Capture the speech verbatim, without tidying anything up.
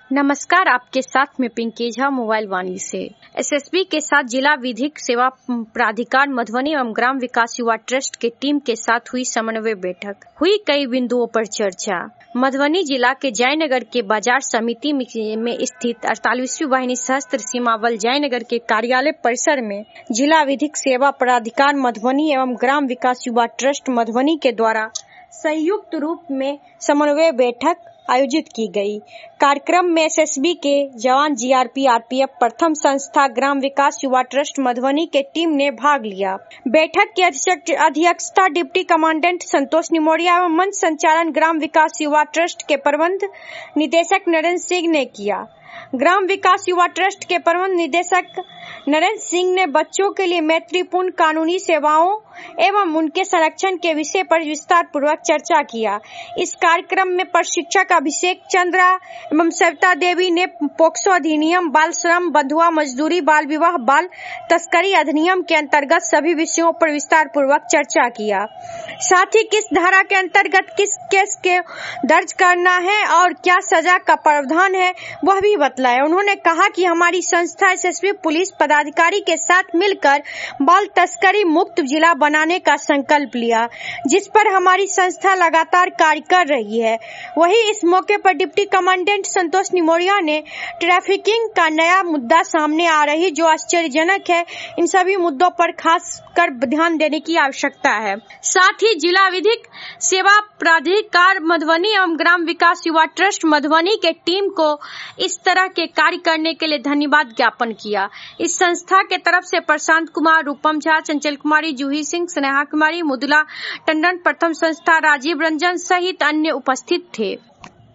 नमस्कार, आपके साथ में पिंकी झा मोबाइल वाणी से। एसएसबी के साथ जिला विधिक सेवा प्राधिकार मधुबनी एवं ग्राम विकास युवा ट्रस्ट के टीम के साथ हुई समन्वय बैठक। हुई कई बिंदुओं पर चर्चा। मधुबनी जिला के जयनगर के बाजार समिति में स्थित अड़तालीसवीं वाहिनी सशस्त्र सीमा बल जयनगर के कार्यालय परिसर में जिला विधिक सेवा प्राधिकार मधुबनी एवं ग्राम विकास युवा ट्रस्ट मधुबनी के द्वारा संयुक्त रूप में समन्वय बैठक आयोजित की गई। कार्यक्रम में एसएसबी के जवान, जीआरपी, आरपीएफ, प्रथम संस्था, ग्राम विकास युवा ट्रस्ट मधुबनी के टीम ने भाग लिया। बैठक की अध्यक्षता डिप्टी कमांडेंट संतोष निमोरिया एवं मंच संचालन ग्राम विकास युवा ट्रस्ट के प्रबंध निदेशक नरेंद्र सिंह ने किया। ग्राम विकास युवा ट्रस्ट के प्रबंध निदेशक नरेंद्र सिंह ने बच्चों के लिए मैत्रीपूर्ण कानूनी सेवाओं एवं उनके संरक्षण के विषय पर विस्तार पूर्वक चर्चा किया। इस कार्यक्रम में प्रशिक्षक अभिषेक चंद्रा एवं सविता देवी ने पोक्सो अधिनियम, बाल श्रम, बंधुआ मजदूरी, बाल विवाह, बाल तस्करी अधिनियम के अंतर्गत सभी विषयों पर विस्तार पूर्वक चर्चा किया। साथ ही किस धारा के अंतर्गत किस केस के दर्ज करना है और क्या सजा का प्रावधान है वह भी बतलाया। उन्होंने कहा कि हमारी संस्था एसएसबी पुलिस पदाधिकारी के साथ मिलकर बाल तस्करी मुक्त जिला बनाने का संकल्प लिया, जिस पर हमारी संस्था लगातार कार्य कर रही है। वहीं इस मौके पर डिप्टी कमांडेंट संतोष निमोरिया ने ट्रैफिकिंग का नया मुद्दा सामने आ रही जो आश्चर्यजनक है, इन सभी मुद्दों पर खास कर ध्यान देने की आवश्यकता है। साथ ही जिला विधिक सेवा प्राधिकार मधुबनी एवं ग्राम विकास युवा ट्रस्ट मधुबनी के टीम को इस तरह के कार्य करने के लिए धन्यवाद ज्ञापन किया। इस संस्था के तरफ से प्रशांत कुमार, रूपम झा, चंचल कुमारी, जूही सिंह, स्नेहा कुमारी, मुदुला टंडन, प्रथम संस्था राजीव रंजन सहित अन्य उपस्थित थे।